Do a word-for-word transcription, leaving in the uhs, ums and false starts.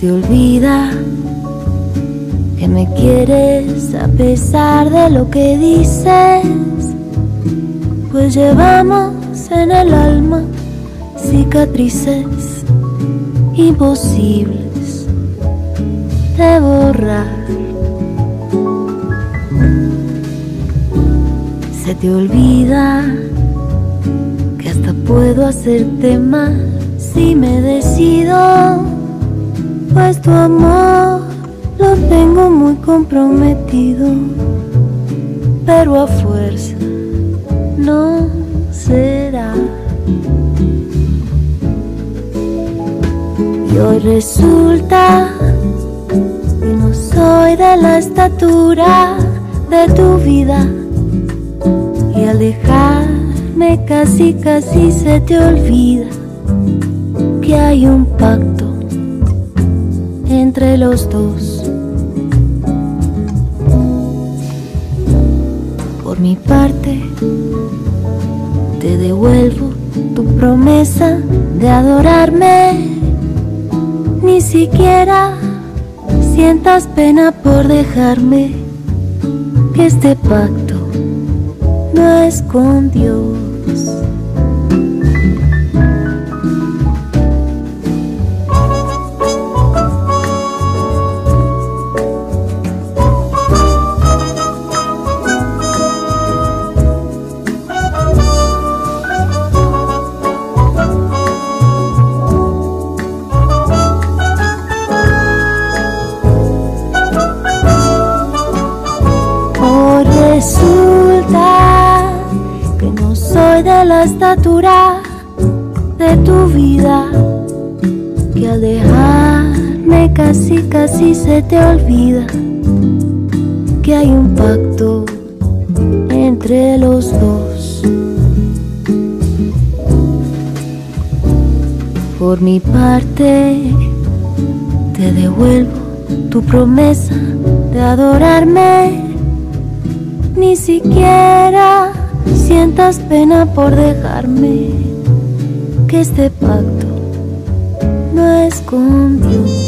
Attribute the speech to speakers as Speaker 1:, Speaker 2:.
Speaker 1: te olvida que me quieres a pesar de lo que dices, pues llevamos en el alma cicatrices imposibles de borrar. Se te olvida que hasta puedo hacerte mal si me decido, pues tu amor lo tengo muy comprometido, pero a fuerza no será. Y hoy resulta que no soy de la estatura de tu vida, y al dejarme casi casi se te olvida que hay un pacto entre los dos. Por mi parte te devuelvo tu promesa de adorarme, ni siquiera sientas pena por dejarme, que este pacto no es con Dios. Resulta que no soy de la estatura de tu vida, que al dejarme casi casi se te olvida que hay un pacto entre los dos. Por mi parte te devuelvo tu promesa de adorarme, ni siquiera sientas pena por dejarme, que este pacto no es con Dios.